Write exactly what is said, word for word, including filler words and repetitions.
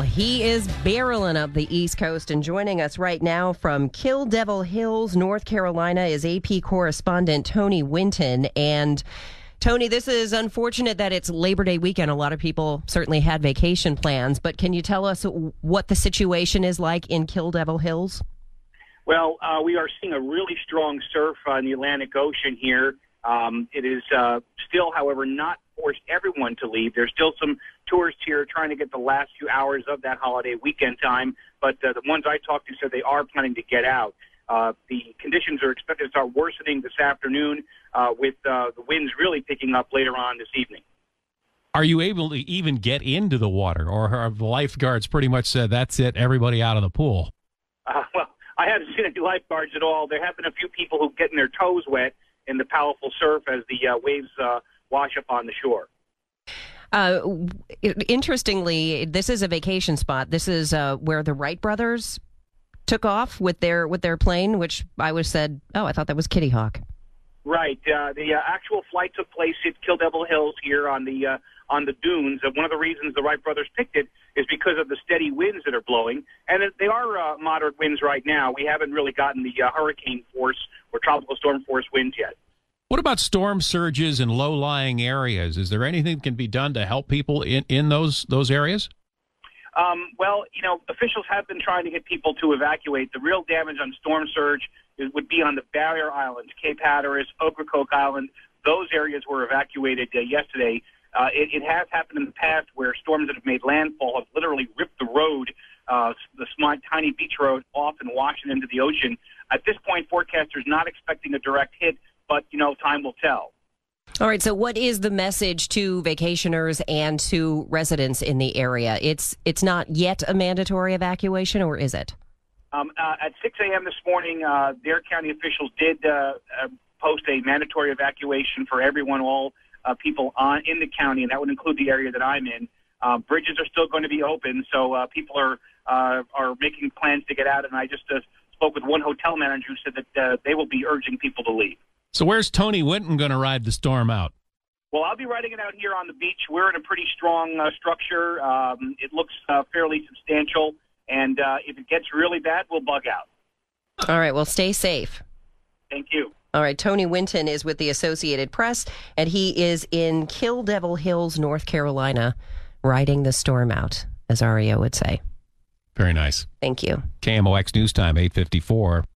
He is barreling up the East Coast, and joining us right now from Kill Devil Hills, North Carolina, is A P correspondent Tony Winton. And Tony, this is unfortunate that it's Labor Day weekend. A lot of people certainly had vacation plans, but can you tell us what the situation is like in Kill Devil Hills? Well, uh, we are seeing a really strong surf on the Atlantic Ocean here. Um, it is uh, still, however, not forced everyone to leave. There's still some tourists here trying to get the last few hours of that holiday weekend time, but uh, the ones I talked to said they are planning to get out. Uh, the conditions are expected to start worsening this afternoon, uh, with uh, the winds really picking up later on this evening. Are you able to even get into the water, or have the lifeguards pretty much said, that's it, everybody out of the pool? Uh, well, I haven't seen any lifeguards at all. There have been a few people who getting their toes wet in the powerful surf as the uh, waves uh, wash up on the shore. Uh, interestingly, this is a vacation spot. This is uh, where the Wright brothers took off with their with their plane, which I was said, oh, I thought that was Kitty Hawk. Right. Uh, the uh, actual flight took place at Kill Devil Hills here on the uh, on the dunes. Uh, one of the reasons the Wright brothers picked it is because of the steady winds that are blowing, and it, they are uh, moderate winds right now. We haven't really gotten the uh, hurricane force or tropical storm force winds yet. What about storm surges in low-lying areas? Is there anything that can be done to help people in, in those those areas? Um, well, you know, officials have been trying to get people to evacuate. The real damage on storm surge is, would be on the barrier islands, Cape Hatteras, Ocracoke Island. Those areas were evacuated uh, yesterday. Uh, it, it has happened in the past where storms that have made landfall have literally ripped the road, uh, the small, tiny beach road, off and washed it into the ocean. At this point, forecasters not expecting a direct hit, but, you know, time will tell. All right, so what is the message to vacationers and to residents in the area? It's it's not yet a mandatory evacuation, or is it? Um, uh, at six a.m. this morning, uh, Dare County officials did uh, uh, post a mandatory evacuation for everyone, all uh, people on in the county, and that would include the area that I'm in. Uh, bridges are still going to be open, so uh, people are uh, are making plans to get out, and I just uh, spoke with one hotel manager who said that uh, they will be urging people to leave. So where's Tony Winton going to ride the storm out? Well, I'll be riding it out here on the beach. We're in a pretty strong uh, structure. Um, it looks uh, fairly substantial, and uh, if it gets really bad, we'll bug out. All right, well, stay safe. Thank you. All right, Tony Winton is with the Associated Press, and he is in Kill Devil Hills, North Carolina, riding the storm out, as R E O would say. Very nice. Thank you. K M O X News Time, eight fifty-four.